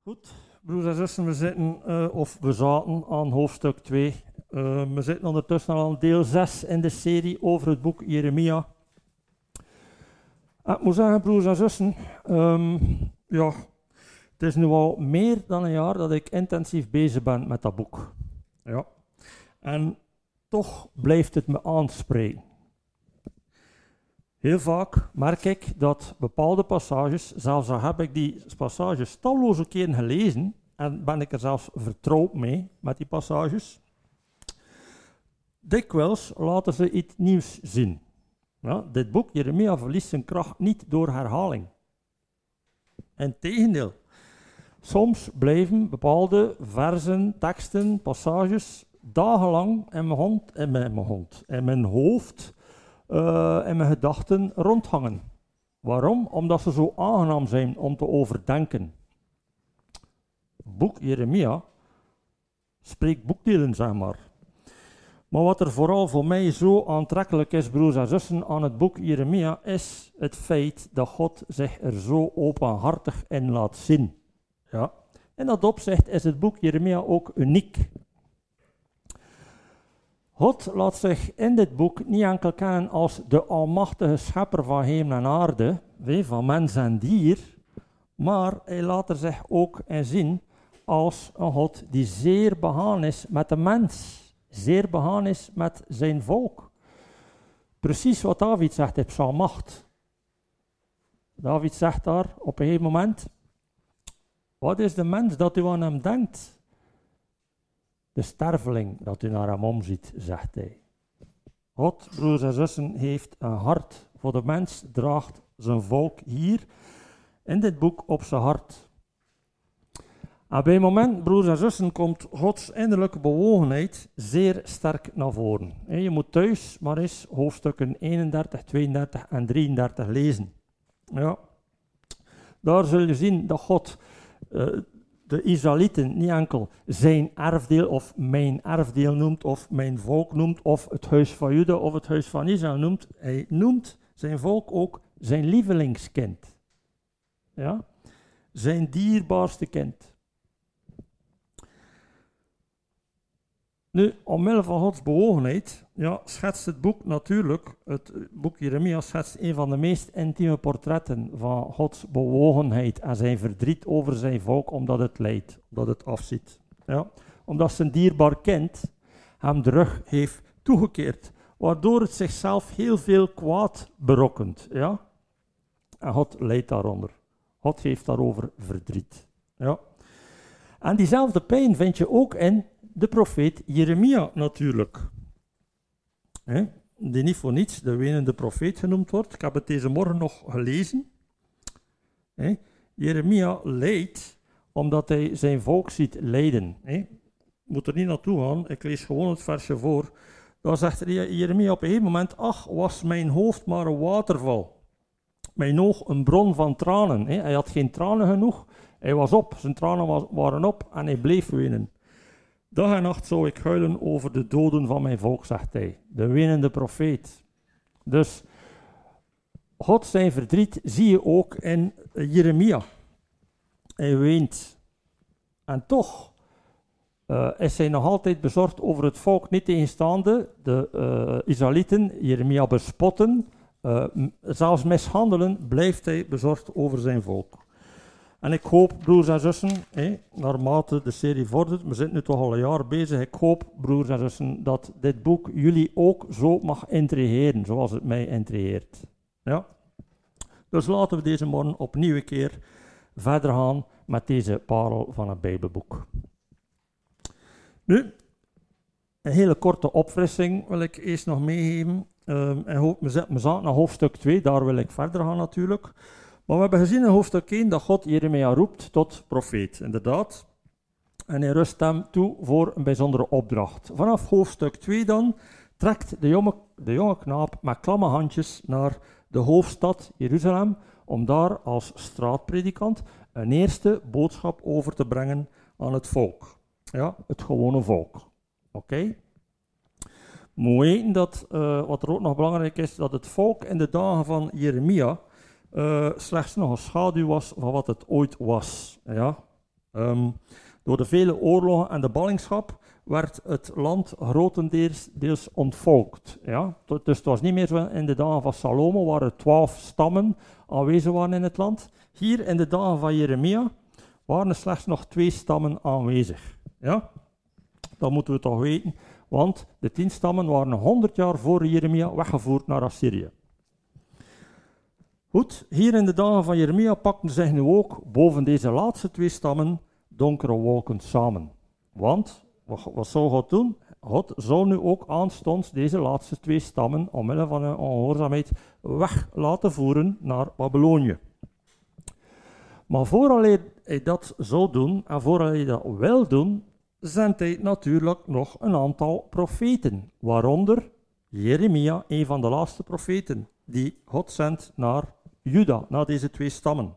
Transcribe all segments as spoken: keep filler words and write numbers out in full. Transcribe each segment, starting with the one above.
Goed, broers en zussen, we zitten, uh, of we zaten aan hoofdstuk twee. Uh, we zitten ondertussen al aan deel zes in de serie over het boek Jeremia. En ik moet zeggen, broers en zussen, um, ja, het is nu al meer dan een jaar dat ik intensief bezig ben met dat boek. Ja. En toch blijft het me aanspreken. Heel vaak merk ik dat bepaalde passages, zelfs al heb ik die passages talloze keren gelezen, en ben ik er zelfs vertrouwd mee met die passages, dikwijls laten ze iets nieuws zien. Ja, dit boek, Jeremia, verliest zijn kracht niet door herhaling. Integendeel, soms blijven bepaalde versen, teksten, passages dagenlang in mijn, hond, in mijn, in mijn, hond, in mijn hoofd Uh, en mijn gedachten rondhangen. Waarom? Omdat ze zo aangenaam zijn om te overdenken. Het boek Jeremia spreekt boekdelen, zeg maar. Maar wat er vooral voor mij zo aantrekkelijk is, broers en zussen, aan het boek Jeremia, is het feit dat God zich er zo openhartig in laat zien. Ja. In dat opzicht is het boek Jeremia ook uniek. God laat zich in dit boek niet enkel kennen als de almachtige schepper van hemel en aarde, van mens en dier, maar hij laat er zich ook in zien als een God die zeer begaan is met de mens, zeer begaan is met zijn volk. Precies wat David zegt in Psalm acht. David zegt daar op een gegeven moment, wat is de mens dat u aan hem denkt? De sterveling dat u naar hem omziet, zegt hij. God, broers en zussen, heeft een hart voor de mens, draagt zijn volk hier in dit boek op zijn hart. En bij het moment, broers en zussen, komt Gods innerlijke bewogenheid zeer sterk naar voren. Je moet thuis maar eens hoofdstukken eenendertig, tweeëndertig en drieëndertig lezen. Ja. Daar zul je zien dat God Uh, de Israëlieten niet enkel zijn erfdeel of mijn erfdeel noemt, of mijn volk noemt, of het huis van Juda of het huis van Israël noemt. Hij noemt zijn volk ook zijn lievelingskind. Ja? Zijn dierbaarste kind. Nu, omwille van Gods bewogenheid, ja, schetst het boek natuurlijk, het boek Jeremia schetst een van de meest intieme portretten van Gods bewogenheid en zijn verdriet over zijn volk, omdat het lijdt, omdat het afziet. Ja, omdat zijn dierbaar kind hem de rug heeft toegekeerd, waardoor het zichzelf heel veel kwaad berokkent. Ja? En God lijdt daaronder. God heeft daarover verdriet. Ja? En diezelfde pijn vind je ook in de profeet Jeremia natuurlijk. He, die niet voor niets de wenende profeet genoemd wordt. Ik heb het deze morgen nog gelezen. He, Jeremia lijdt omdat hij zijn volk ziet lijden. He, moet er niet naartoe gaan, ik lees gewoon het versje voor. Daar zegt Jeremia op een gegeven moment, ach, was mijn hoofd maar een waterval. Mijn oog een bron van tranen. He, hij had geen tranen genoeg, hij was op, zijn tranen was, waren op en hij bleef wenen. Dag en nacht zou ik huilen over de doden van mijn volk, zegt hij. De wenende profeet. Dus God zijn verdriet zie je ook in Jeremia. Hij weent. En toch uh, is hij nog altijd bezorgd over het volk, niet tegenstaande de uh, Israëlieten, Jeremia bespotten, uh, zelfs mishandelen, blijft hij bezorgd over zijn volk. En ik hoop, broers en zussen, hé, naarmate de serie vordert, we zijn nu toch al een jaar bezig, ik hoop, broers en zussen, dat dit boek jullie ook zo mag intrigeren, zoals het mij intrigeert. Ja? Dus laten we deze morgen opnieuw een keer verder gaan met deze parel van het Bijbelboek. Nu, een hele korte opfrissing wil ik eerst nog meegeven. Um, en hoop, we zaten naar hoofdstuk twee, daar wil ik verder gaan natuurlijk. Maar we hebben gezien in hoofdstuk één dat God Jeremia roept tot profeet, inderdaad. En hij rust hem toe voor een bijzondere opdracht. Vanaf hoofdstuk twee dan trekt de jonge, de jonge knaap met klamme handjes naar de hoofdstad Jeruzalem, om daar als straatpredikant een eerste boodschap over te brengen aan het volk. Ja, het gewone volk. Oké? Okay? Moet weten dat, uh, wat er ook nog belangrijk is, dat het volk in de dagen van Jeremia Uh, slechts nog een schaduw was van wat het ooit was. Ja? Um, door de vele oorlogen en de ballingschap werd het land grotendeels deels ontvolkt. Ja? Dus het was niet meer zo in de dagen van Salomo, waar er twaalf stammen aanwezig waren in het land. Hier in de dagen van Jeremia waren er slechts nog twee stammen aanwezig. Ja? Dat moeten we toch weten, want de tien stammen waren honderd jaar voor Jeremia weggevoerd naar Assyrië. Goed, hier in de dagen van Jeremia pakten zich nu ook boven deze laatste twee stammen donkere wolken samen. Want, wat, wat zou God doen? God zou nu ook aanstonds deze laatste twee stammen, omwille van hun ongehoorzaamheid, weg laten voeren naar Babylonië. Maar voordat hij dat zou doen, en voordat hij dat wil doen, zendt hij natuurlijk nog een aantal profeten, waaronder Jeremia, een van de laatste profeten, die God zendt naar Juda, naar deze twee stammen.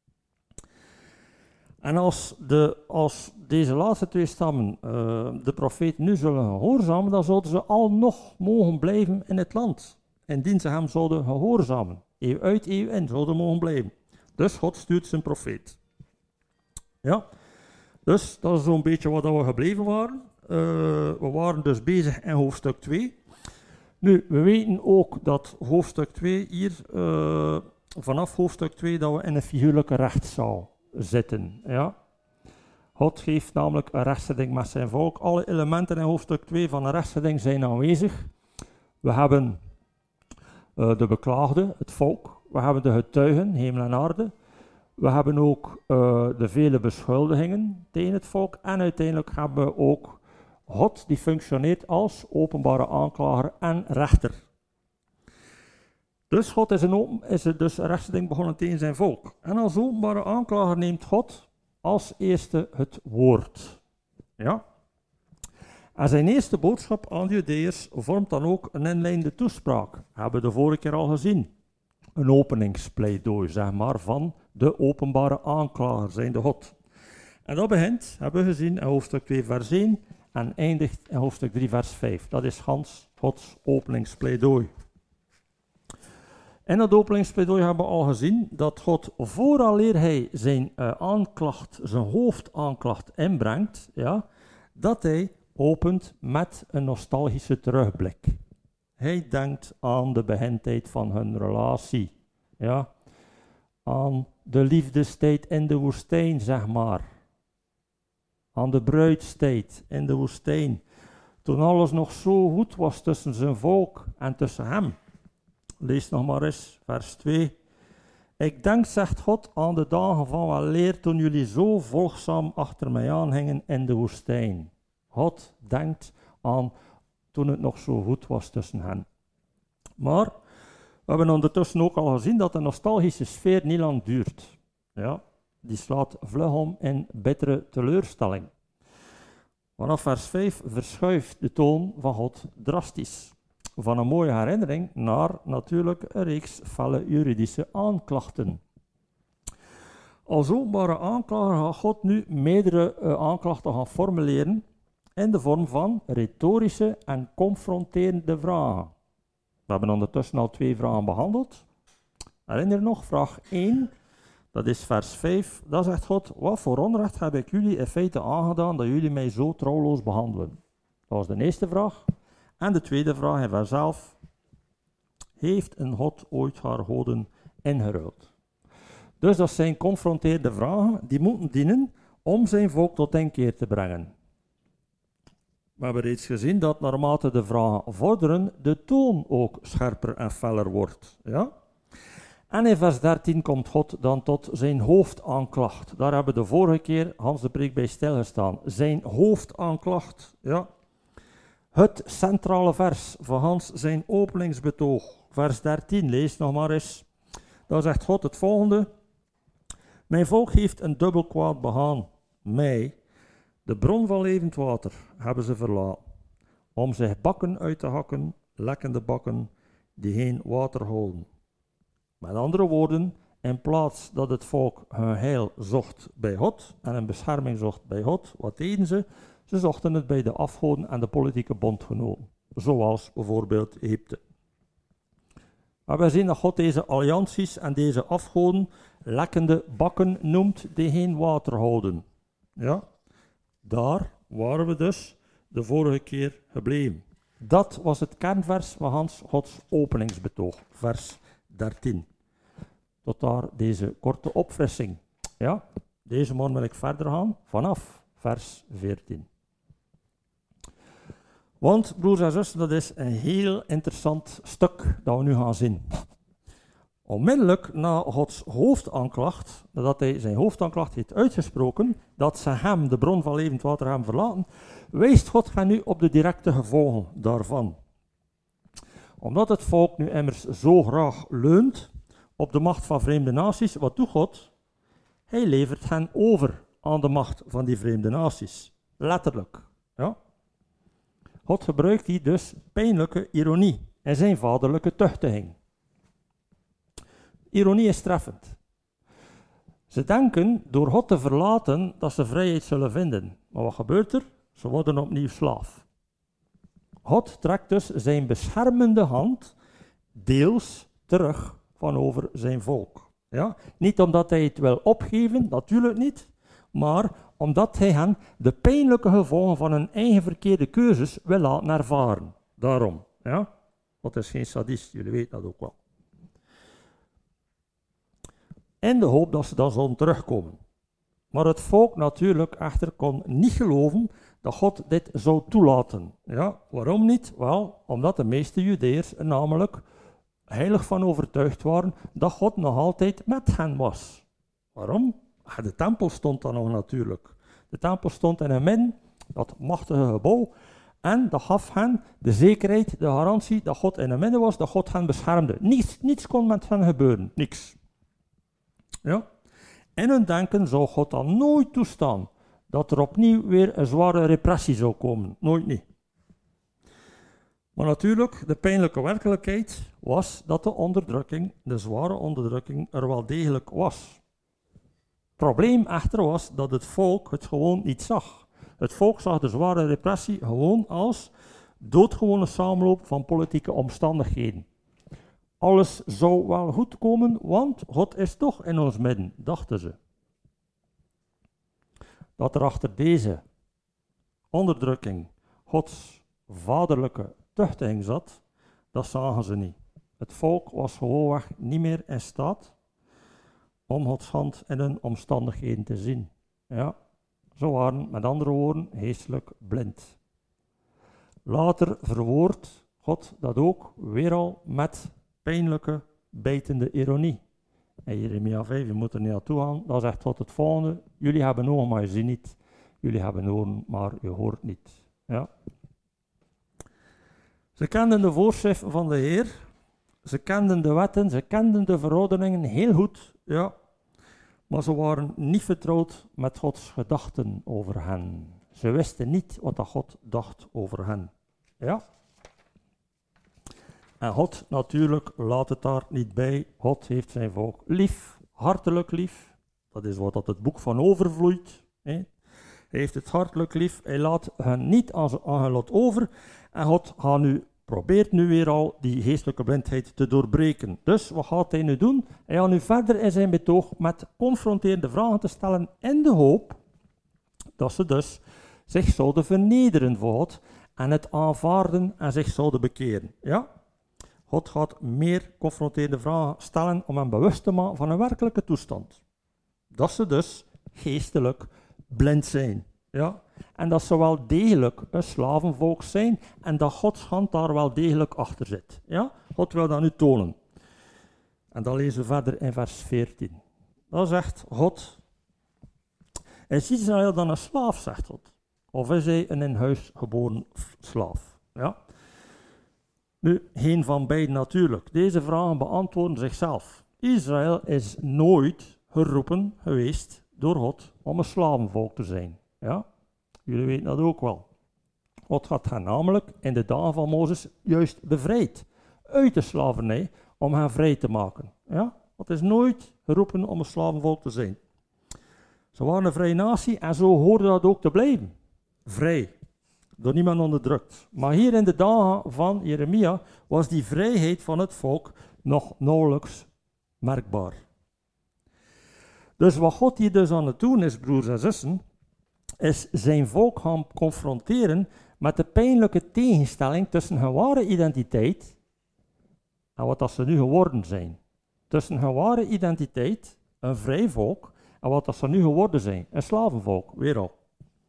En als, de, als deze laatste twee stammen uh, de profeet nu zullen gehoorzamen, dan zouden ze al nog mogen blijven in het land. Indien ze hem zouden gehoorzamen, eeuw uit, eeuw in, zouden mogen blijven. Dus God stuurt zijn profeet. Ja, dus dat is zo'n beetje wat we gebleven waren. Uh, we waren dus bezig in hoofdstuk twee. Nu, we weten ook dat hoofdstuk twee hier, uh, vanaf hoofdstuk twee, dat we in een figuurlijke rechtszaal zitten. Ja. God geeft namelijk een rechtszitting met zijn volk. Alle elementen in hoofdstuk twee van een rechtszitting zijn aanwezig. We hebben uh, de beklaagde, het volk. We hebben de getuigen, hemel en aarde. We hebben ook uh, de vele beschuldigingen tegen het volk. En uiteindelijk hebben we ook God die functioneert als openbare aanklager en rechter. Dus God is, een open, is er dus een rechtsding begonnen tegen zijn volk. En als openbare aanklager neemt God als eerste het woord. Ja? En zijn eerste boodschap aan de Judeërs vormt dan ook een inleidende toespraak. Dat hebben we de vorige keer al gezien. Een openingspleidooi, zeg maar, van de openbare aanklager, zijnde God. En dat begint, hebben we gezien, in hoofdstuk twee vers één en eindigt in hoofdstuk drie vers vijf. Dat is gans Gods openingspleidooi. In dat openingspleidooi hebben we al gezien dat God, vooraleer hij zijn uh, aanklacht, zijn hoofdaanklacht inbrengt, ja, dat hij opent met een nostalgische terugblik. Hij denkt aan de begintijd van hun relatie, ja, aan de liefdestijd in de woestijn, zeg maar. Aan de bruidstijd in de woestijn, toen alles nog zo goed was tussen zijn volk en tussen hem. Lees nog maar eens, vers twee. Ik denk, zegt God, aan de dagen van weleer toen jullie zo volgzaam achter mij aanhingen in de woestijn. God denkt aan toen het nog zo goed was tussen hen. Maar we hebben ondertussen ook al gezien dat de nostalgische sfeer niet lang duurt. Ja, die slaat vlug om in bittere teleurstelling. Vanaf vers vijf verschuift de toon van God drastisch. Van een mooie herinnering naar natuurlijk een reeks felle juridische aanklachten. Als openbare aanklager gaat God nu meerdere uh, aanklachten gaan formuleren in de vorm van retorische en confronterende vragen. We hebben ondertussen al twee vragen behandeld. Herinner je nog, vraag één, dat is vers vijf. Daar zegt God, wat voor onrecht heb ik jullie in feite aangedaan dat jullie mij zo trouwloos behandelen? Dat was de eerste vraag. En de tweede vraag in vers elf. Heeft een God ooit haar goden ingeruild? Dus dat zijn confronterende vragen die moeten dienen om zijn volk tot inkeer te brengen. We hebben reeds gezien dat naarmate de vragen vorderen, de toon ook scherper en feller wordt. Ja? En in vers dertien komt God dan tot zijn hoofdaanklacht. Daar hebben we de vorige keer Hans de Preek bij stilgestaan. Zijn hoofdaanklacht, ja. Het centrale vers van Hans zijn openingsbetoog. Vers dertien, lees nog maar eens. Daar zegt God het volgende. Mijn volk heeft een dubbel kwaad begaan. Mij, de bron van levend water, hebben ze verlaten. Om zich bakken uit te hakken, lekkende bakken, die geen water houden. Met andere woorden, in plaats dat het volk hun heil zocht bij God en een bescherming zocht bij God, wat deden ze? Ze zochten het bij de afgoden en de politieke bondgenoten, zoals bijvoorbeeld Egypte. Maar wij zien dat God deze allianties en deze afgoden lekkende bakken noemt die geen water houden. Ja, daar waren we dus de vorige keer gebleven. Dat was het kernvers van Hans Gods openingsbetoog, vers dertien. Tot daar deze korte opfrissing. Ja, deze morgen wil ik verder gaan vanaf vers veertien. Want, broers en zussen, dat is een heel interessant stuk dat we nu gaan zien. Onmiddellijk na Gods hoofdaanklacht, nadat hij zijn hoofdaanklacht heeft uitgesproken, dat ze hem, de bron van levend water, hebben verlaten, wijst God hen nu op de directe gevolgen daarvan. Omdat het volk nu immers zo graag leunt op de macht van vreemde naties, wat doet God? Hij levert hen over aan de macht van die vreemde naties. Letterlijk. Ja? God gebruikt hier dus pijnlijke ironie en zijn vaderlijke tuchtiging. Ironie is treffend. Ze denken door God te verlaten dat ze vrijheid zullen vinden. Maar wat gebeurt er? Ze worden opnieuw slaaf. God trekt dus zijn beschermende hand deels terug van over zijn volk. Ja? Niet omdat hij het wil opgeven, natuurlijk niet, maar omdat hij hen de pijnlijke gevolgen van hun eigen verkeerde keuzes wil laten ervaren. Daarom. Ja? God is geen sadist, jullie weten dat ook wel. In de hoop dat ze dan zullen terugkomen. Maar het volk natuurlijk echter kon niet geloven dat God dit zou toelaten. Ja, waarom niet? Wel, omdat de meeste Judeërs er namelijk heilig van overtuigd waren dat God nog altijd met hen was. Waarom? De tempel stond dan nog natuurlijk. De tempel stond in hun midden, dat machtige gebouw, en dat gaf hen de zekerheid, de garantie dat God in hun midden was, dat God hen beschermde. Niets, niets kon met hen gebeuren, niks. Ja? In hun denken zou God dan nooit toestaan dat er opnieuw weer een zware repressie zou komen. Nooit niet. Maar natuurlijk, de pijnlijke werkelijkheid was dat de onderdrukking, de zware onderdrukking, er wel degelijk was. Het probleem echter was dat het volk het gewoon niet zag. Het volk zag de zware repressie gewoon als doodgewone samenloop van politieke omstandigheden. Alles zou wel goed komen, want God is toch in ons midden, dachten ze. Dat er achter deze onderdrukking Gods vaderlijke tuchtiging zat, dat zagen ze niet. Het volk was gewoonweg niet meer in staat om Gods hand in hun omstandigheden te zien. Ja, ze waren met andere woorden geestelijk blind. Later verwoordt God dat ook weer al met pijnlijke, bijtende ironie. En Jeremia vijf, je moet er niet naartoe gaan, dat zegt God het volgende: jullie hebben ogen, maar je ziet niet. Jullie hebben oren, maar je hoort niet. Ja. Ze kenden de voorschriften van de Heer, ze kenden de wetten, ze kenden de verordeningen heel goed, ja. Maar ze waren niet vertrouwd met Gods gedachten over hen. Ze wisten niet wat dat God dacht over hen. Ja. En God natuurlijk laat het daar niet bij. God heeft zijn volk lief, hartelijk lief. Dat is wat dat het boek van overvloeit. Hè. Hij heeft het hartelijk lief. Hij laat hen niet aan hun lot over. En God gaat nu, probeert nu weer al die geestelijke blindheid te doorbreken. Dus wat gaat hij nu doen? Hij gaat nu verder in zijn betoog met confronterende vragen te stellen in de hoop dat ze dus zich zouden vernederen voor God en het aanvaarden en zich zouden bekeren. Ja? God gaat meer confronterende vragen stellen om hen bewust te maken van een werkelijke toestand. Dat ze dus geestelijk blind zijn. Ja? En dat ze wel degelijk een slavenvolk zijn en dat Gods hand daar wel degelijk achter zit. Ja? God wil dat nu tonen. En dan lezen we verder in vers veertien. Dan zegt God: is Israël dan een slaaf, zegt God? Of is hij een in huis geboren slaaf? Ja? Nu, geen van beiden natuurlijk. Deze vragen beantwoorden zichzelf. Israël is nooit geroepen geweest door God om een slavenvolk te zijn. Ja? Jullie weten dat ook wel. God had hen namelijk in de dagen van Mozes juist bevrijd uit de slavernij om hen vrij te maken. Ja? God is nooit geroepen om een slavenvolk te zijn. Ze waren een vrije natie en zo hoorde dat ook te blijven. Vrij. Door niemand onderdrukt. Maar hier in de dagen van Jeremia was die vrijheid van het volk nog nauwelijks merkbaar. Dus wat God hier dus aan het doen is, broers en zussen, is zijn volk gaan confronteren met de pijnlijke tegenstelling tussen hun ware identiteit en wat dat ze nu geworden zijn. Tussen hun ware identiteit, een vrij volk, en wat dat ze nu geworden zijn, een slavenvolk, weer al.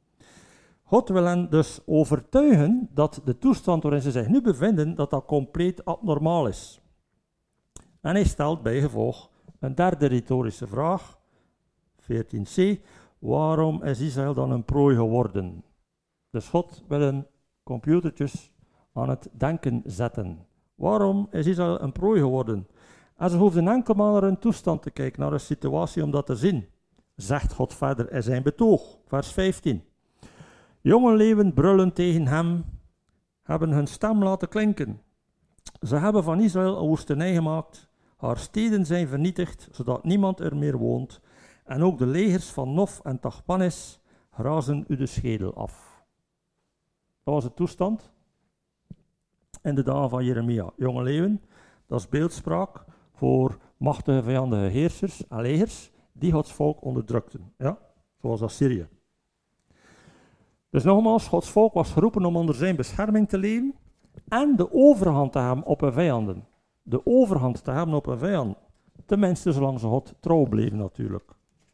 God wil hen dus overtuigen dat de toestand waarin ze zich nu bevinden, dat dat compleet abnormaal is. En hij stelt bijgevolg een derde retorische vraag, veertien c. Waarom is Israël dan een prooi geworden? Dus God wil een computertjes aan het denken zetten. Waarom is Israël een prooi geworden? En ze hoefden enkel maar naar een toestand te kijken, naar een situatie om dat te zien. Zegt God verder in zijn betoog, vers vijftien. Jonge leeuwen brullen tegen hem, hebben hun stem laten klinken. Ze hebben van Israël een woestenij gemaakt, haar steden zijn vernietigd, zodat niemand er meer woont. En ook de legers van Nof en Tachpanhes razen u de schedel af. Dat was de toestand in de dagen van Jeremia. Jonge leeuwen, dat is beeldspraak voor machtige vijandige heersers en legers die Gods volk onderdrukten. Ja? Zoals Assyrië. Dus nogmaals, Gods volk was geroepen om onder zijn bescherming te leven en de overhand te hebben op hun vijanden. De overhand te hebben op hun vijanden. Tenminste, zolang ze God trouw bleven natuurlijk.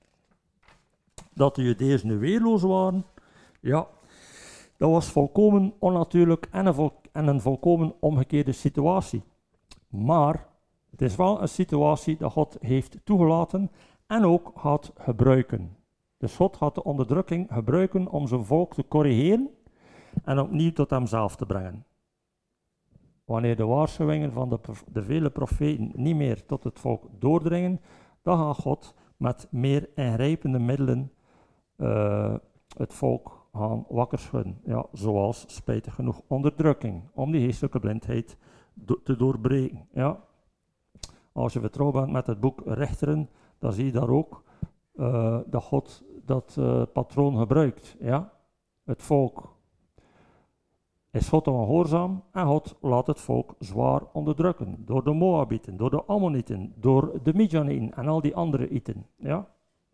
Dat de Judeërs nu weerloos waren, ja, dat was volkomen onnatuurlijk en een, vol- en een volkomen omgekeerde situatie. Maar het is wel een situatie dat God heeft toegelaten en ook gaat gebruiken. Dus God gaat de onderdrukking gebruiken om zijn volk te corrigeren en opnieuw tot hemzelf te brengen. Wanneer de waarschuwingen van de, de vele profeten niet meer tot het volk doordringen, dan gaat God met meer ingrijpende middelen uh, het volk gaan wakker schudden. Ja, zoals spijtig genoeg onderdrukking, om die geestelijke blindheid do- te doorbreken. Ja. Als je vertrouwd bent met het boek Rechteren, dan zie je daar ook uh, dat God dat uh, patroon gebruikt. Ja. Het volk is God ongehoorzaam en God laat het volk zwaar onderdrukken. Door de Moabieten, door de Ammonieten, door de Midjanieten en al die andere Iten. Ja.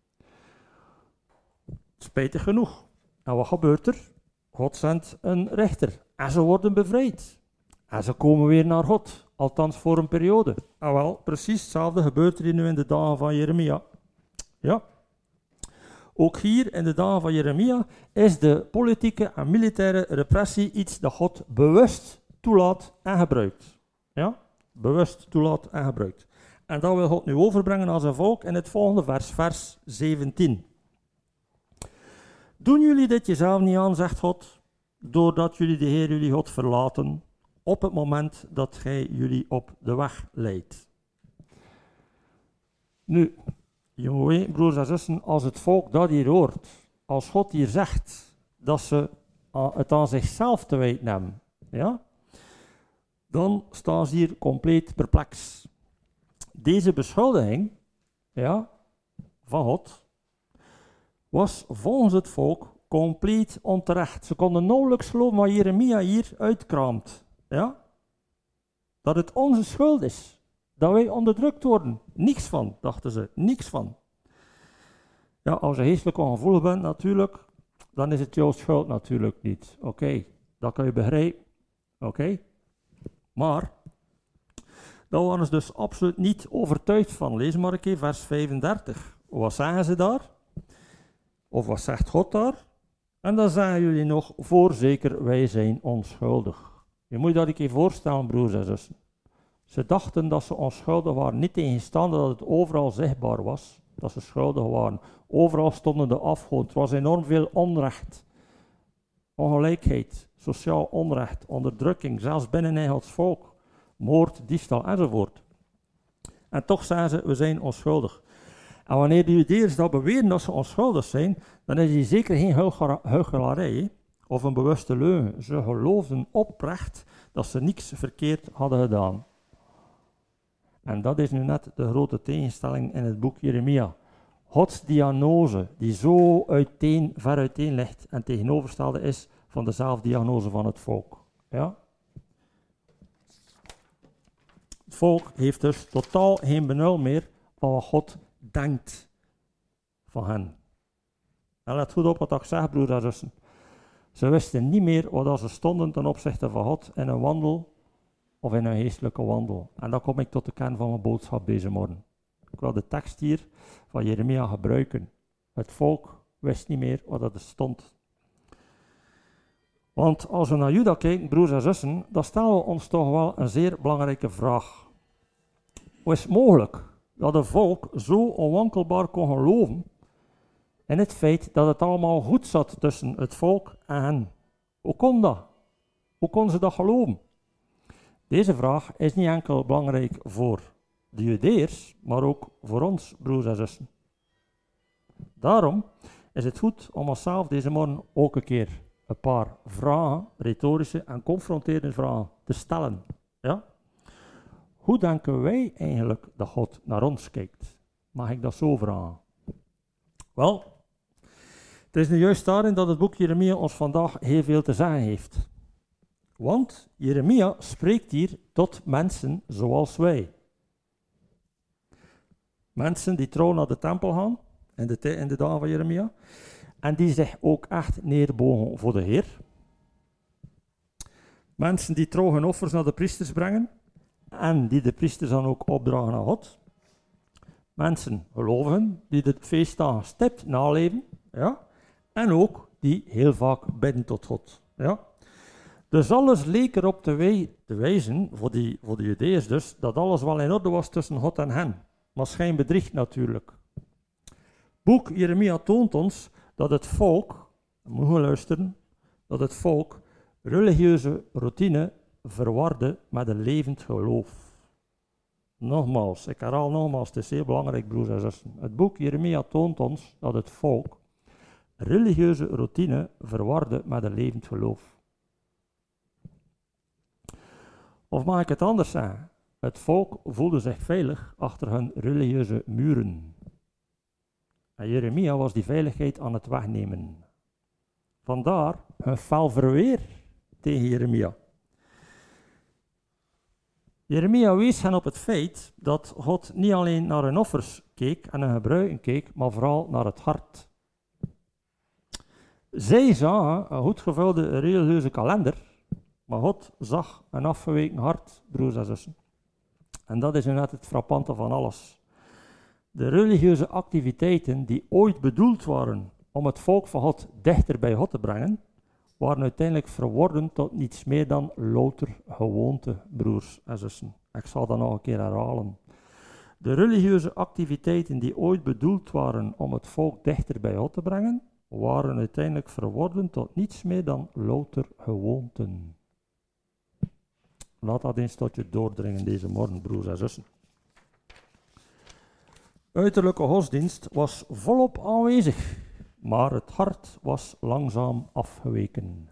Spijtig genoeg. En wat gebeurt er? God zendt een rechter en ze worden bevrijd. En ze komen weer naar God, althans voor een periode. En wel, precies hetzelfde gebeurt er hier nu in de dagen van Jeremia. Ja. Ook hier in de dagen van Jeremia is de politieke en militaire repressie iets dat God bewust toelaat en gebruikt. Ja? Bewust toelaat en gebruikt. En dat wil God nu overbrengen aan zijn volk in het volgende vers, vers zeventien. Doen jullie dit jezelf niet aan, zegt God, doordat jullie de Heer jullie God verlaten, op het moment dat gij jullie op de weg leidt. Nu, jongen, broers en zussen, als het volk dat hier hoort, als God hier zegt dat ze het aan zichzelf te wijten hebben, ja, dan staan ze hier compleet perplex. Deze beschuldiging, ja, van God, was volgens het volk compleet onterecht. Ze konden nauwelijks geloven wat Jeremia hier uitkraamt. Ja? Dat het onze schuld is. Dat wij onderdrukt worden. Niks van, dachten ze. Niks van. Ja, als je geestelijk ongevoelig bent natuurlijk, dan is het jouw schuld natuurlijk niet. Oké, okay, dat kan je begrijpen. Oké. Okay. Maar, daar waren ze dus absoluut niet overtuigd van. Lees maar een keer vers vijfendertig. Wat zeggen ze daar? Of wat zegt God daar? En dan zeggen jullie nog, voorzeker, wij zijn onschuldig. Je moet je dat een keer voorstellen, broers en zussen. Ze dachten dat ze onschuldig waren, niet tegenstaande dat het overal zichtbaar was, dat ze schuldig waren. Overal stonden de afgoden. Het was enorm veel onrecht, ongelijkheid, sociaal onrecht, onderdrukking, zelfs binnen Gods volk, moord, diefstal enzovoort. En toch zeggen ze, we zijn onschuldig. En wanneer de Judeërs dat beweren dat ze onschuldig zijn, dan is die zeker geen huichelarij of een bewuste leugen. Ze geloofden oprecht dat ze niks verkeerd hadden gedaan. En dat is nu net de grote tegenstelling in het boek Jeremia. Gods diagnose, die zo uiteen, ver uiteen ligt en tegenovergestelde is van de zelfdiagnose van het volk. Ja? Het volk heeft dus totaal geen benul meer van wat God denkt van hen. En let goed op wat ik zeg, broers en zussen. Ze wisten niet meer wat ze stonden ten opzichte van God in een wandel of in een geestelijke wandel. En dan kom ik tot de kern van mijn boodschap deze morgen. Ik wil de tekst hier van Jeremia gebruiken. Het volk wist niet meer wat er stond. Want als we naar Juda kijken, broers en zussen, dan stellen we ons toch wel een zeer belangrijke vraag. Hoe is het mogelijk dat een volk zo onwankelbaar kon geloven in het feit dat het allemaal goed zat tussen het volk en hen? Hoe kon dat? Hoe kon ze dat geloven? Deze vraag is niet enkel belangrijk voor de Judeërs, maar ook voor ons, broers en zussen. Daarom is het goed om onszelf deze morgen ook een keer een paar vragen, retorische en confronterende vragen, te stellen. Ja? Hoe denken wij eigenlijk dat God naar ons kijkt? Mag ik dat zo vragen? Wel, het is nu juist daarin dat het boek Jeremia ons vandaag heel veel te zeggen heeft. Want Jeremia spreekt hier tot mensen zoals wij. Mensen die trouw naar de tempel gaan, in de, in de dagen van Jeremia, en die zich ook echt neerbogen voor de Heer. Mensen die trouw hun offers naar de priesters brengen, en die de priesters dan ook opdragen aan God. Mensen, gelovigen, die de feestdagen stipt naleven, ja, en ook die heel vaak bidden tot God. Ja. Dus alles leek erop te, wij, te wijzen, voor, die, voor de Judeërs dus, dat alles wel in orde was tussen God en hen. Maar schijnbedriegt natuurlijk. Boek Jeremia toont ons dat het volk, moet je luisteren, dat het volk religieuze routine verwarde met een levend geloof. Nogmaals, ik herhaal nogmaals, het is heel belangrijk, broers en zussen. Het boek Jeremia toont ons dat het volk religieuze routine verwarde met een levend geloof. Of mag ik het anders zeggen? Het volk voelde zich veilig achter hun religieuze muren. En Jeremia was die veiligheid aan het wegnemen. Vandaar hun fel verweer tegen Jeremia. Jeremia wees hen op het feit dat God niet alleen naar hun offers keek en hun gebruiken keek, maar vooral naar het hart. Zij zagen een goed gevulde religieuze kalender, maar God zag een afgeweken hart, broers en zussen. En dat is nu net het frappante van alles. De religieuze activiteiten die ooit bedoeld waren om het volk van God dichter bij God te brengen, waren uiteindelijk verworden tot niets meer dan louter gewoonte, broers en zussen. Ik zal dat nog een keer herhalen. De religieuze activiteiten die ooit bedoeld waren om het volk dichter bij God te brengen, waren uiteindelijk verworden tot niets meer dan louter gewoonten. Laat dat eens tot je doordringen deze morgen, broers en zussen. Uiterlijke godsdienst was volop aanwezig, maar het hart was langzaam afgeweken.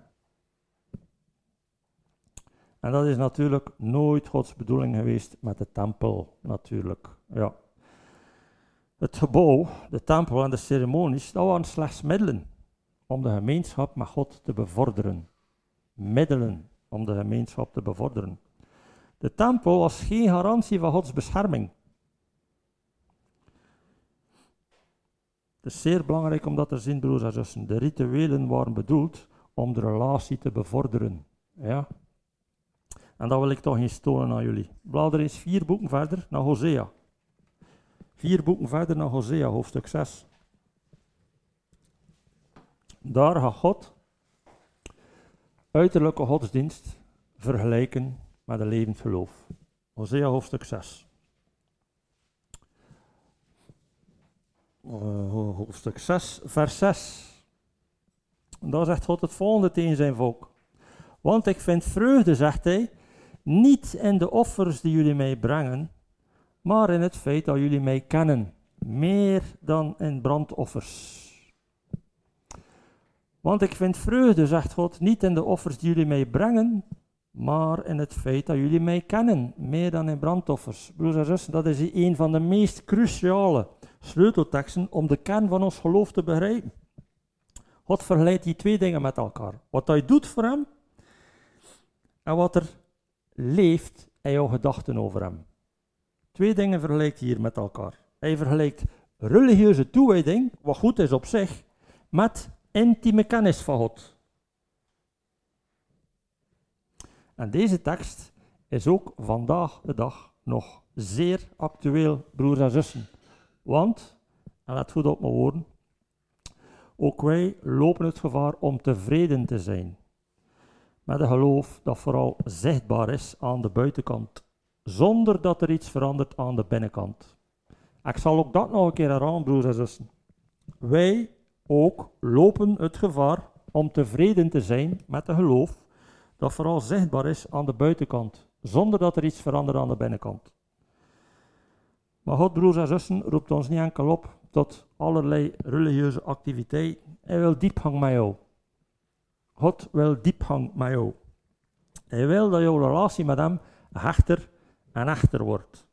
En dat is natuurlijk nooit Gods bedoeling geweest met de tempel, natuurlijk. Ja. Het gebouw, de tempel en de ceremonies, dat waren slechts middelen om de gemeenschap met God te bevorderen. Middelen om de gemeenschap te bevorderen. De tempel was geen garantie van Gods bescherming. Het is zeer belangrijk om dat te zien, broers en zussen. De rituelen waren bedoeld om de relatie te bevorderen. Ja? En dat wil ik toch eens tonen aan jullie. Blader eens vier boeken verder naar Hosea. Vier boeken verder naar Hosea, hoofdstuk zes. Daar gaat God uiterlijke godsdienst vergelijken met een levend geloof. Hosea, hoofdstuk zes. Uh, hoofdstuk zes, vers zes. Daar zegt God het volgende tegen zijn volk. Want ik vind vreugde, zegt hij, niet in de offers die jullie mij brengen, maar in het feit dat jullie mij kennen, meer dan in brandoffers. Want ik vind vreugde, zegt God, niet in de offers die jullie mij brengen, maar in het feit dat jullie mij kennen, meer dan in brandoffers. Broers en zussen, dat is een van de meest cruciale sleutelteksten om de kern van ons geloof te begrijpen. God vergelijkt die twee dingen met elkaar. Wat hij doet voor hem en wat er leeft in jouw gedachten over hem. Twee dingen vergelijkt hij hier met elkaar. Hij vergelijkt religieuze toewijding, wat goed is op zich, met intieme kennis van God. En deze tekst is ook vandaag de dag nog zeer actueel, broers en zussen. Want, en let goed op mijn woorden, ook wij lopen het gevaar om tevreden te zijn met een geloof dat vooral zichtbaar is aan de buitenkant, zonder dat er iets verandert aan de binnenkant. Ik zal ook dat nog een keer herhalen, broers en zussen. Wij ook lopen het gevaar om tevreden te zijn met een geloof dat vooral zichtbaar is aan de buitenkant, zonder dat er iets verandert aan de binnenkant. Maar God, broers en zussen, roept ons niet enkel op tot allerlei religieuze activiteiten. Hij wil diepgang met jou. God wil diepgang met jou. Hij wil dat jouw relatie met hem hechter en echter wordt.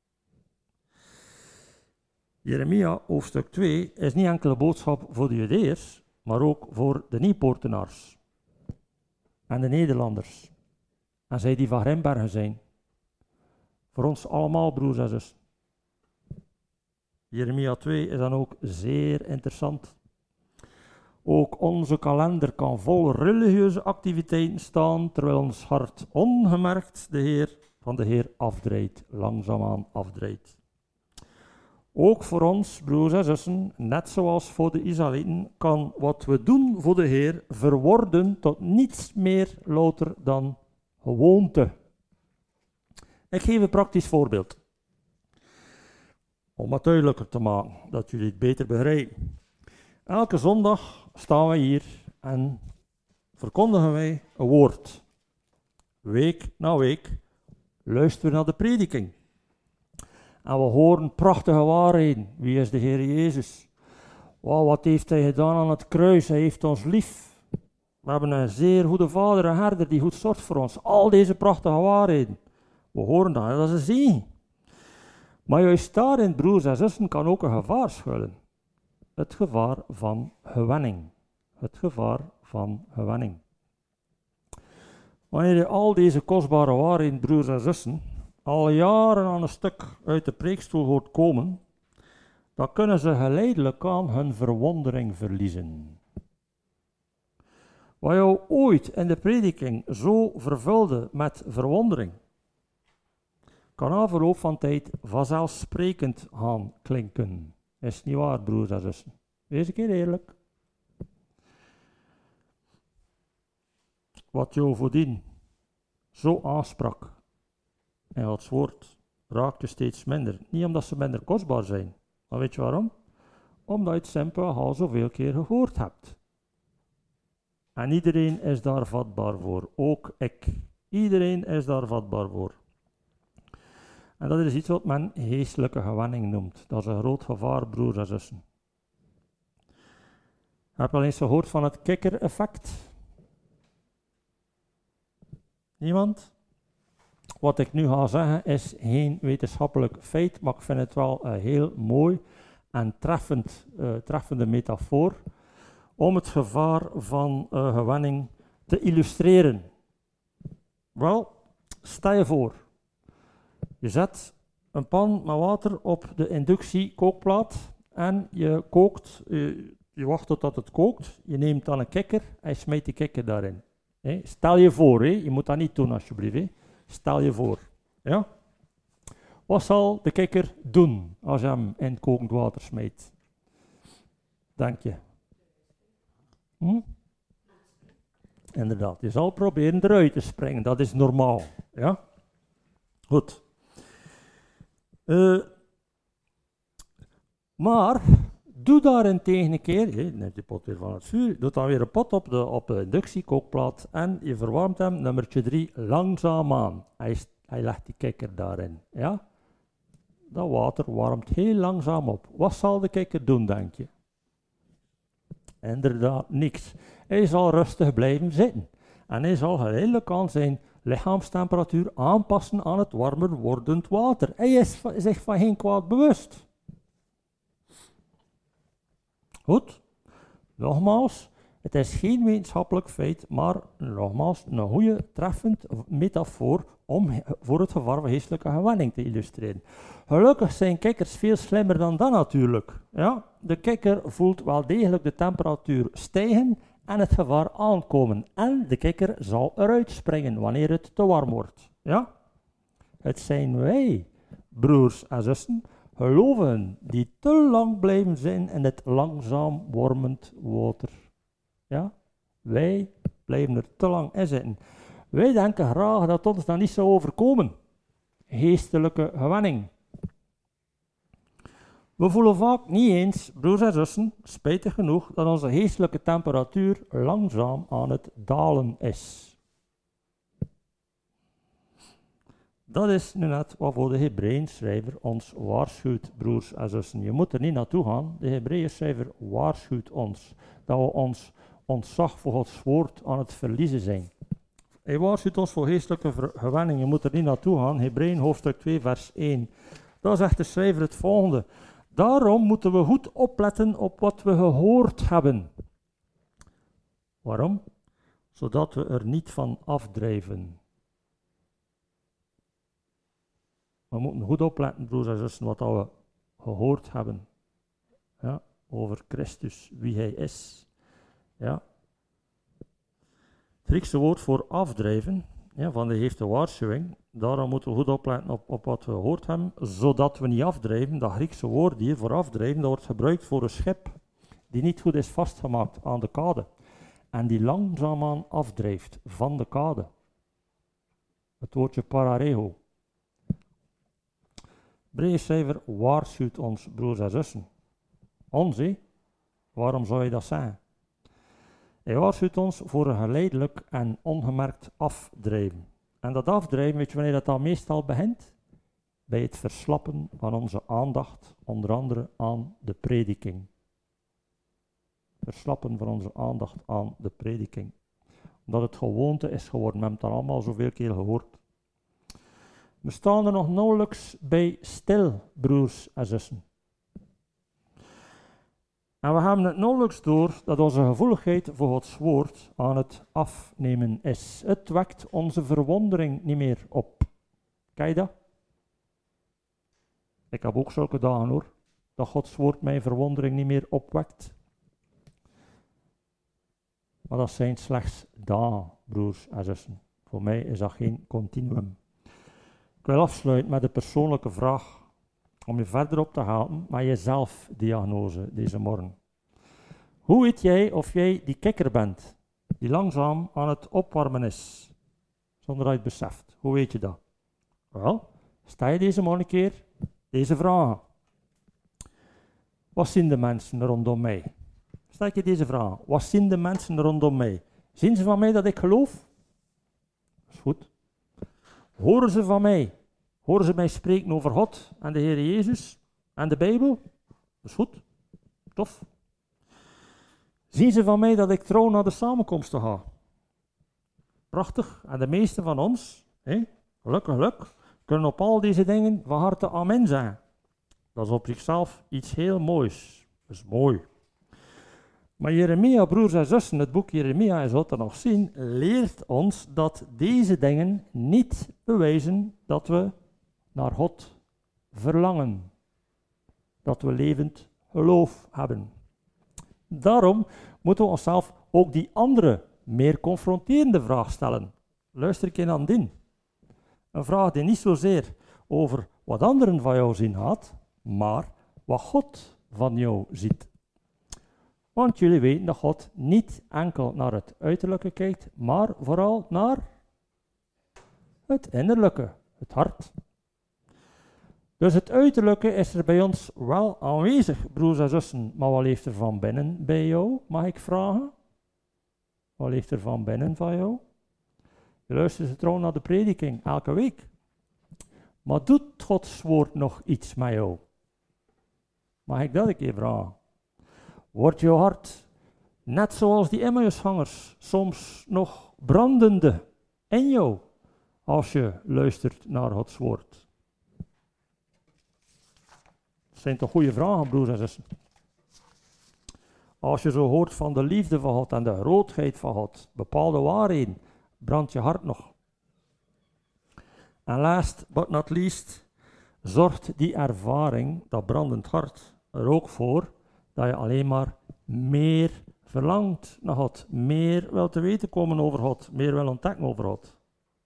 Jeremia hoofdstuk twee is niet enkel een boodschap voor de Judeërs, maar ook voor de Nieuwpoortenaars en de Nederlanders. En zij die van Grimbergen zijn. Voor ons allemaal, broers en zussen. Jeremia twee is dan ook zeer interessant. Ook onze kalender kan vol religieuze activiteiten staan, terwijl ons hart ongemerkt de Heer van de Heer afdraait, langzaamaan afdraait. Ook voor ons, broers en zussen, net zoals voor de Israëlieten, kan wat we doen voor de Heer verworden tot niets meer louter dan gewoonte. Ik geef een praktisch voorbeeld. Om het duidelijker te maken, dat jullie het beter begrijpen. Elke zondag staan wij hier en verkondigen wij een woord. Week na week luisteren we naar de prediking. En we horen prachtige waarheden. Wie is de Heer Jezus? Wow, wat heeft Hij gedaan aan het kruis? Hij heeft ons lief. We hebben een zeer goede vader, een herder die goed zorgt voor ons. Al deze prachtige waarheden. We horen dat, dat is een zegen. Maar juist daarin, broers en zussen, kan ook een gevaar schuilen. Het gevaar van gewenning. Het gevaar van gewenning. Wanneer je al deze kostbare waarheden, broers en zussen, al jaren aan een stuk uit de preekstoel hoort komen, dan kunnen ze geleidelijk aan hun verwondering verliezen. Wat jou ooit in de prediking zo vervulde met verwondering, kan na verloop van tijd vanzelfsprekend gaan klinken. Is niet waar, broers en zussen? Wees een keer eerlijk. Wat jou voordien zo aansprak en Gods woord raakt je steeds minder. Niet omdat ze minder kostbaar zijn, maar weet je waarom? Omdat je het simpel al zoveel keer gehoord hebt. En iedereen is daar vatbaar voor, ook ik. Iedereen is daar vatbaar voor. En dat is iets wat men geestelijke gewenning noemt. Dat is een groot gevaar, broers en zussen. Heb je al eens gehoord van het kikker-effect? Niemand? Wat ik nu ga zeggen is geen wetenschappelijk feit, maar ik vind het wel een heel mooi en treffend, uh, treffende metafoor om het gevaar van uh, gewenning te illustreren. Wel, stel je voor, je zet een pan met water op de inductiekookplaat en je kookt, je, je wacht totdat het kookt, je neemt dan een kikker en je smijt die kikker daarin. He, stel je voor, he, je moet dat niet doen alsjeblieft. He. Stel je voor. Ja? Wat zal de kikker doen als je hem in het kokend water smijt? Denk je? Hm? Inderdaad, je zal proberen eruit te springen, dat is normaal. Ja? Goed. Uh, maar, doe daarentegen een keer, he, neem die pot weer van het vuur, doe dan weer een pot op de, op de inductiekookplaat en je verwarmt hem, nummertje drie, langzaamaan. Hij, hij legt die kikker daarin. Ja? Dat water warmt heel langzaam op. Wat zal de kikker doen, denk je? Inderdaad, niks. Hij zal rustig blijven zitten. En hij zal geleidelijk aan zijn lichaamstemperatuur aanpassen aan het warmer wordend water. Hij is zich van geen kwaad bewust. Goed. Nogmaals, Het is geen wetenschappelijk feit, maar nogmaals een goede treffend metafoor om voor het gevaar van geestelijke gewenning te illustreren. Gelukkig zijn kikkers veel slimmer dan dat natuurlijk. Ja? De kikker voelt wel degelijk de temperatuur stijgen en het gevaar aankomen. En de kikker zal eruit springen wanneer het te warm wordt. Ja? Het zijn wij, broers en zussen, gelovigen die te lang blijven zijn in het langzaam wormend water. Ja? Wij blijven er te lang in zitten. Wij denken graag dat ons dat niet zou overkomen. Geestelijke gewenning. We voelen vaak niet eens, broers en zussen, spijtig genoeg, dat onze geestelijke temperatuur langzaam aan het dalen is. Dat is nu net waarvoor de Hebreeënschrijver ons waarschuwt, broers en zussen. Je moet er niet naartoe gaan. De Hebreeënschrijver waarschuwt ons dat we ons ontzag voor Gods woord aan het verliezen zijn. Hij waarschuwt ons voor geestelijke gewenning. Je moet er niet naartoe gaan. Hebreeën hoofdstuk twee, vers één. Daar zegt de schrijver het volgende. Daarom moeten we goed opletten op wat we gehoord hebben. Waarom? Zodat we er niet van afdrijven. We moeten goed opletten, broers en zussen, wat we gehoord hebben. Ja, over Christus, wie hij is. Ja. Het Griekse woord voor afdrijven, ja, van de heeft de waarschuwing. Daarom moeten we goed opletten op, op wat we gehoord hebben, zodat we niet afdrijven. Dat Griekse woord hier voor afdrijven, dat wordt gebruikt voor een schip die niet goed is vastgemaakt aan de kade. En die langzaamaan afdrijft van de kade. Het woordje parareo. Hebreeënschrijver waarschuwt ons, broers en zussen. Ons, hé? Waarom zou je dat zeggen? Hij waarschuwt ons voor een geleidelijk en ongemerkt afdrijven. En dat afdrijven, weet je wanneer dat dan meestal begint? Bij het verslappen van onze aandacht, onder andere aan de prediking. Verslappen van onze aandacht aan de prediking. Omdat het gewoonte is geworden, we hebben het al allemaal zoveel keer gehoord. We staan er nog nauwelijks bij stil, broers en zussen. En we hebben het nauwelijks door dat onze gevoeligheid voor Gods woord aan het afnemen is. Het wekt onze verwondering niet meer op. Kijk je dat? Ik heb ook zulke dagen hoor, dat Gods woord mijn verwondering niet meer opwekt. Maar dat zijn slechts dagen, broers en zussen. Voor mij is dat geen continuum. Ik wil afsluiten met een persoonlijke vraag, om je verder op te halen met je zelfdiagnose deze morgen. Hoe weet jij of jij die kikker bent, die langzaam aan het opwarmen is, zonder dat je het beseft? Hoe weet je dat? Wel, stel je deze morgen een keer deze vragen. Wat zien de mensen rondom mij? Stel je deze vraag. Wat zien de mensen rondom mij? Zien ze van mij dat ik geloof? Dat is goed. Horen ze van mij? Horen ze mij spreken over God en de Heer Jezus en de Bijbel? Dat is goed. Tof. Zien ze van mij dat ik trouw naar de samenkomsten ga? Prachtig. En de meesten van ons, hé, gelukkig, gelukkig, kunnen op al deze dingen van harte amen zeggen. Dat is op zichzelf iets heel moois. Dat is mooi. Maar Jeremia, broers en zussen, het boek Jeremia, je zult het nog zien, leert ons dat deze dingen niet bewijzen dat we naar God verlangen. Dat we levend geloof hebben. Daarom moeten we onszelf ook die andere, meer confronterende vraag stellen. Luister ik in aan die. Een vraag die niet zozeer over wat anderen van jou zien gaat, maar wat God van jou ziet. Want jullie weten dat God niet enkel naar het uiterlijke kijkt, maar vooral naar het innerlijke, het hart. Dus het uiterlijke is er bij ons wel aanwezig, broers en zussen. Maar wat leeft er van binnen bij jou, mag ik vragen? Wat leeft er van binnen van jou? Je luistert trouw naar de prediking elke week. Maar doet Gods woord nog iets met jou? Mag ik dat een keer vragen? Wordt jouw hart, net zoals die Emmausgangers, soms nog brandende in jou, als je luistert naar Gods woord? Dat zijn toch goede vragen, broers en zussen. Als je zo hoort van de liefde van God en de grootheid van God, bepaalde waarheden, brandt je hart nog. En last but not least, zorgt die ervaring, dat brandend hart, er ook voor dat je alleen maar meer verlangt naar God, meer wil te weten komen over God, meer wil ontdekken over God.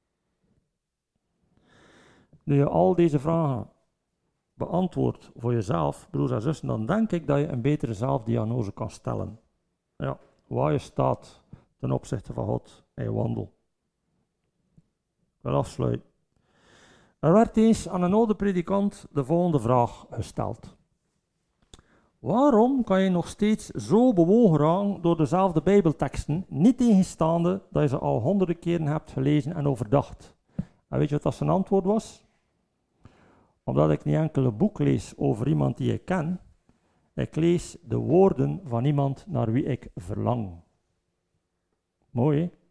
Nu je al deze vragen beantwoordt voor jezelf, broers en zussen, dan denk ik dat je een betere zelfdiagnose kan stellen. Ja, waar je staat ten opzichte van God en je wandel. Ik wil afsluiten. Er werd eens aan een oude predikant de volgende vraag gesteld. Waarom kan je nog steeds zo bewogen raken door dezelfde Bijbelteksten, niet tegenstaande dat je ze al honderden keren hebt gelezen en overdacht? En weet je wat dat zijn antwoord was? Omdat ik niet enkel een boek lees over iemand die ik ken, ik lees de woorden van iemand naar wie ik verlang. Mooi, hè?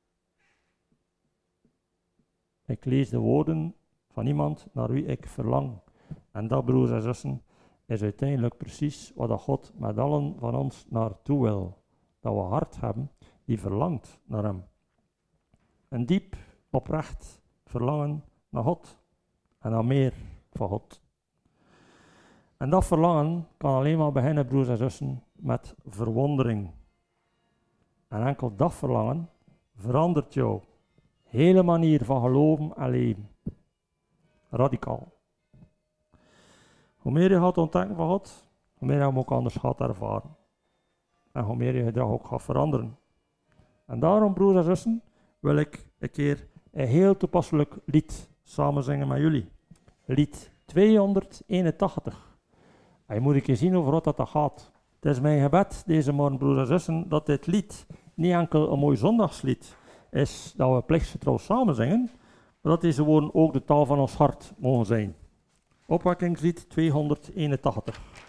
Ik lees de woorden van iemand naar wie ik verlang. En dat, broers en zussen, is uiteindelijk precies wat God met allen van ons naartoe wil. Dat we een hart hebben die verlangt naar hem. Een diep, oprecht verlangen naar God en naar meer van God. En dat verlangen kan alleen maar beginnen, broers en zussen, met verwondering. En enkel dat verlangen verandert jouw hele manier van geloven en leven. Radicaal. Hoe meer je gaat ontdekken van God, hoe meer je hem ook anders gaat ervaren. En hoe meer je gedrag ook gaat veranderen. En daarom, broers en zussen, wil ik een keer een heel toepasselijk lied samen zingen met jullie. Lied tweehonderdeenentachtig. En je moet een keer zien over wat dat gaat. Het is mijn gebed deze morgen, broers en zussen, dat dit lied niet enkel een mooi zondagslied is, dat we plichtsgetrouw samen zingen, maar dat deze woorden ook de taal van ons hart mogen zijn. Opwekkingslied tweehonderdeenentachtig.